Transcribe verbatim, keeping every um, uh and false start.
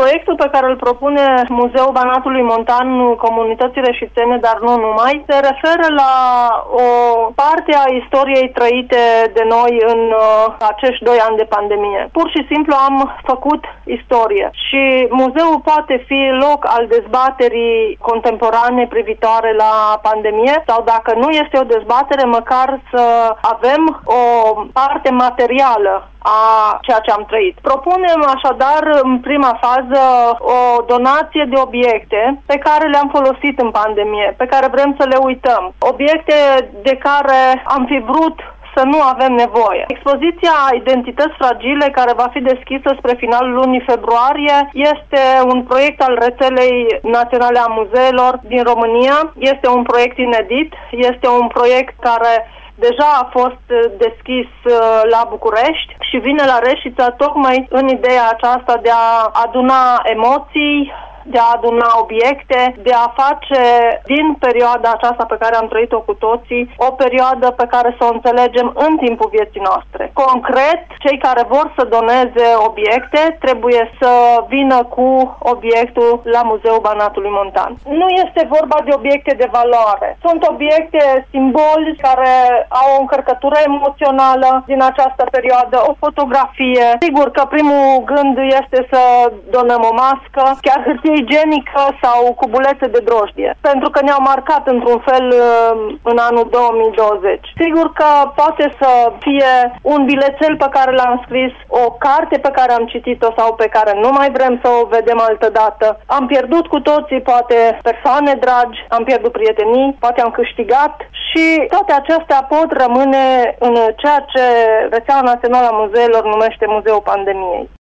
Proiectul pe care îl propune Muzeul Banatului Montan comunității reșițene, dar nu numai, se referă la o parte a istoriei trăite de noi în uh, acești doi ani de pandemie. Pur și simplu am făcut istorie și muzeul poate fi loc al dezbaterii contemporane privitoare la pandemie sau, dacă nu este o dezbatere, măcar să avem o parte materială a ceea ce am trăit. Propunem așadar în prima fază o donație de obiecte pe care le-am folosit în pandemie, pe care vrem să le uităm. Obiecte de care am fi vrut să nu avem nevoie. Expoziția Identități Fragile, care va fi deschisă spre finalul lunii februarie, este un proiect al Rețelei Naționale a Muzeelor din România. Este un proiect inedit, este un proiect care deja a fost deschis la București și vine la Reșița tocmai în ideea aceasta de a aduna emoții, de a aduna obiecte, de a face din perioada aceasta pe care am trăit-o cu toții o perioadă pe care să o înțelegem în timpul vieții noastre. Concret, cei care vor să doneze obiecte trebuie să vină cu obiectul la Muzeul Banatului Montan. Nu este vorba de obiecte de valoare. Sunt obiecte simboli care au o încărcătură emoțională din această perioadă, o fotografie. Sigur că primul gând este să donăm o mască, chiar hârtie igienică sau cubulețe de drojdie, pentru că ne-au marcat într-un fel în anul două mii douăzeci. Sigur că poate să fie un bilețel pe care l-am scris, o carte pe care am citit-o sau pe care nu mai vrem să o vedem altă dată. Am pierdut cu toții poate persoane dragi, am pierdut prietenii, poate am câștigat și toate acestea pot rămâne în ceea ce Rețeaua Națională a Muzeelor numește Muzeul Pandemiei.